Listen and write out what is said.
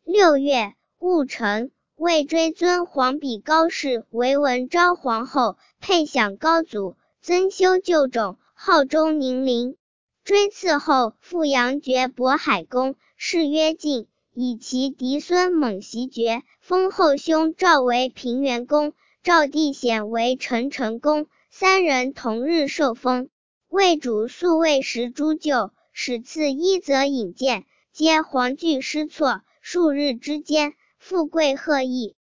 6月，戊辰，魏追尊皇比高氏为文昭皇后，配享高祖，增修旧种，号中宁陵。追赐后，复阳爵渤海公，谥曰晋，以其嫡孙猛袭爵，封后兄赵为平原公，赵弟显为陈成公，三人同日受封。魏主素未食诸旧，始赐一则引荐，皆黄惧失措，数日之间，富贵贺邑。